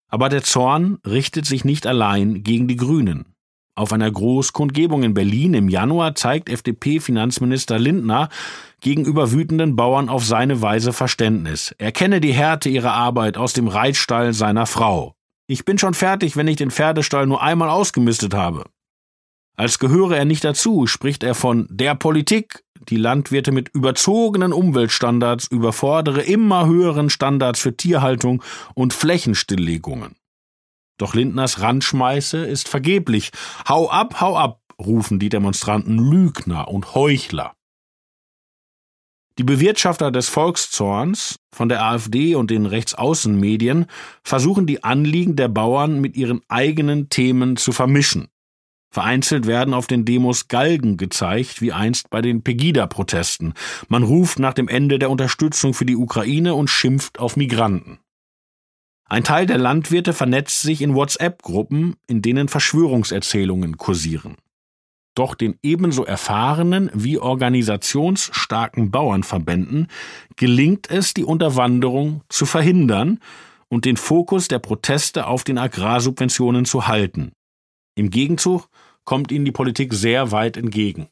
Aber der Zorn richtet sich nicht allein gegen die Grünen. Auf einer Großkundgebung in Berlin im Januar zeigt FDP-Finanzminister Lindner gegenüber wütenden Bauern auf seine Weise Verständnis. Er kenne die Härte ihrer Arbeit aus dem Reitstall seiner Frau. Ich bin schon fertig, wenn ich den Pferdestall nur einmal ausgemistet habe. Als gehöre er nicht dazu, spricht er von der Politik, die Landwirte mit überzogenen Umweltstandards überfordere, immer höheren Standards für Tierhaltung und Flächenstilllegungen. Doch Lindners Randschmeiße ist vergeblich. Hau ab, rufen die Demonstranten Lügner und Heuchler. Die Bewirtschafter des Volkszorns von der AfD und den Rechtsaußenmedien versuchen die Anliegen der Bauern mit ihren eigenen Themen zu vermischen. Vereinzelt werden auf den Demos Galgen gezeigt, wie einst bei den Pegida-Protesten. Man ruft nach dem Ende der Unterstützung für die Ukraine und schimpft auf Migranten. Ein Teil der Landwirte vernetzt sich in WhatsApp-Gruppen, in denen Verschwörungserzählungen kursieren. Doch den ebenso erfahrenen wie organisationsstarken Bauernverbänden gelingt es, die Unterwanderung zu verhindern und den Fokus der Proteste auf den Agrarsubventionen zu halten. Im Gegenzug kommt ihnen die Politik sehr weit entgegen.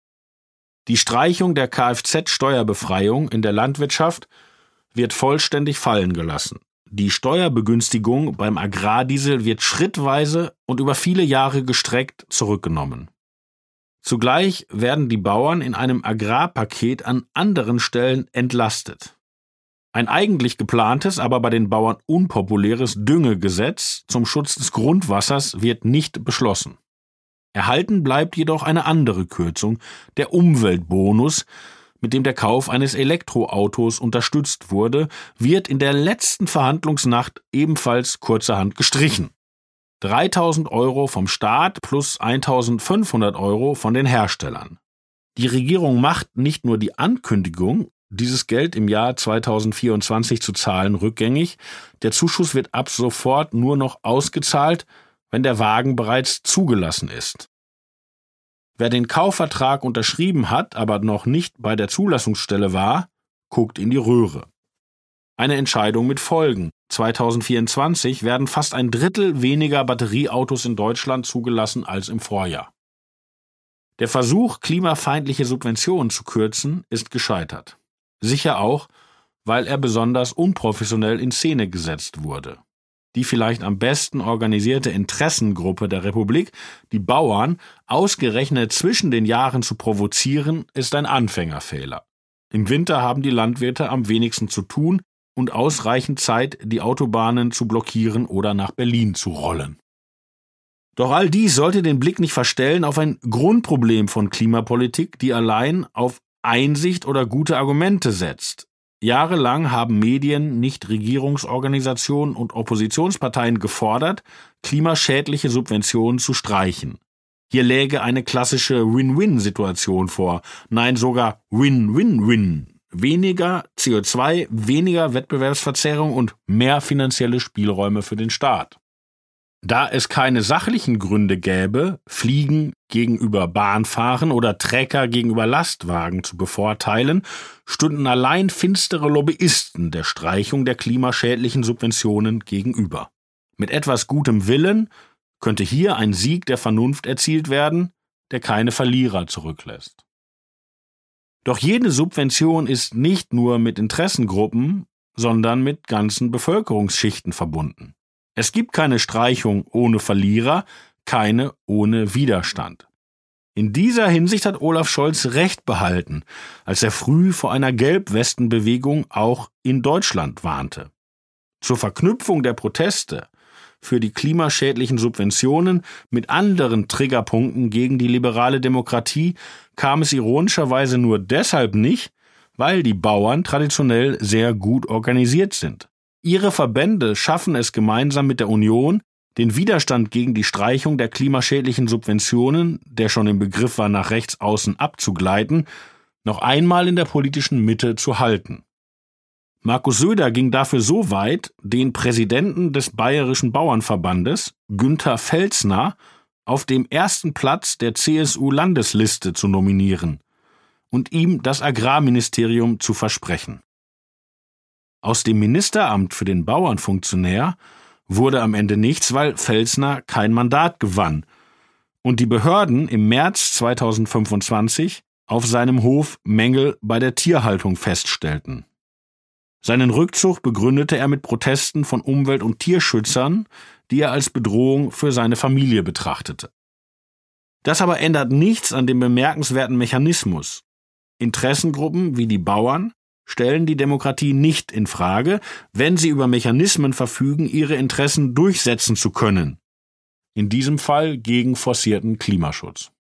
Die Streichung der Kfz-Steuerbefreiung in der Landwirtschaft wird vollständig fallen gelassen. Die Steuerbegünstigung beim Agrardiesel wird schrittweise und über viele Jahre gestreckt zurückgenommen. Zugleich werden die Bauern in einem Agrarpaket an anderen Stellen entlastet. Ein eigentlich geplantes, aber bei den Bauern unpopuläres Düngegesetz zum Schutz des Grundwassers wird nicht beschlossen. Erhalten bleibt jedoch eine andere Kürzung, der Umweltbonus, mit dem der Kauf eines Elektroautos unterstützt wurde, wird in der letzten Verhandlungsnacht ebenfalls kurzerhand gestrichen. 3.000 € vom Staat plus 1.500 € von den Herstellern. Die Regierung macht nicht nur die Ankündigung, dieses Geld im Jahr 2024 zu zahlen, rückgängig. Der Zuschuss wird ab sofort nur noch ausgezahlt, wenn der Wagen bereits zugelassen ist. Wer den Kaufvertrag unterschrieben hat, aber noch nicht bei der Zulassungsstelle war, guckt in die Röhre. Eine Entscheidung mit Folgen. 2024 werden fast ein Drittel weniger Batterieautos in Deutschland zugelassen als im Vorjahr. Der Versuch, klimafeindliche Subventionen zu kürzen, ist gescheitert. Sicher auch, weil er besonders unprofessionell in Szene gesetzt wurde. Die vielleicht am besten organisierte Interessengruppe der Republik, die Bauern, ausgerechnet zwischen den Jahren zu provozieren, ist ein Anfängerfehler. Im Winter haben die Landwirte am wenigsten zu tun und ausreichend Zeit, die Autobahnen zu blockieren oder nach Berlin zu rollen. Doch all dies sollte den Blick nicht verstellen auf ein Grundproblem von Klimapolitik, die allein auf Einsicht oder gute Argumente setzt. Jahrelang haben Medien, Nichtregierungsorganisationen und Oppositionsparteien gefordert, klimaschädliche Subventionen zu streichen. Hier läge eine klassische Win-Win-Situation vor. Nein, sogar Win-Win-Win. Weniger CO2, weniger Wettbewerbsverzerrung und mehr finanzielle Spielräume für den Staat. Da es keine sachlichen Gründe gäbe, Fliegen gegenüber Bahnfahren oder Trecker gegenüber Lastwagen zu bevorteilen, stünden allein finstere Lobbyisten der Streichung der klimaschädlichen Subventionen gegenüber. Mit etwas gutem Willen könnte hier ein Sieg der Vernunft erzielt werden, der keine Verlierer zurücklässt. Doch jede Subvention ist nicht nur mit Interessengruppen, sondern mit ganzen Bevölkerungsschichten verbunden. Es gibt keine Streichung ohne Verlierer, keine ohne Widerstand. In dieser Hinsicht hat Olaf Scholz recht behalten, als er früh vor einer Gelbwestenbewegung auch in Deutschland warnte. Zur Verknüpfung der Proteste für die klimaschädlichen Subventionen mit anderen Triggerpunkten gegen die liberale Demokratie kam es ironischerweise nur deshalb nicht, weil die Bauern traditionell sehr gut organisiert sind. Ihre Verbände schaffen es gemeinsam mit der Union, den Widerstand gegen die Streichung der klimaschädlichen Subventionen, der schon im Begriff war, nach rechts außen abzugleiten, noch einmal in der politischen Mitte zu halten. Markus Söder ging dafür so weit, den Präsidenten des Bayerischen Bauernverbandes, Günther Felsner, auf dem ersten Platz der CSU-Landesliste zu nominieren und ihm das Agrarministerium zu versprechen. Aus dem Ministeramt für den Bauernfunktionär wurde am Ende nichts, weil Felsner kein Mandat gewann und die Behörden im März 2025 auf seinem Hof Mängel bei der Tierhaltung feststellten. Seinen Rückzug begründete er mit Protesten von Umwelt- und Tierschützern, die er als Bedrohung für seine Familie betrachtete. Das aber ändert nichts an dem bemerkenswerten Mechanismus. Interessengruppen wie die Bauern stellen die Demokratie nicht in Frage, wenn sie über Mechanismen verfügen, ihre Interessen durchsetzen zu können. In diesem Fall gegen forcierten Klimaschutz.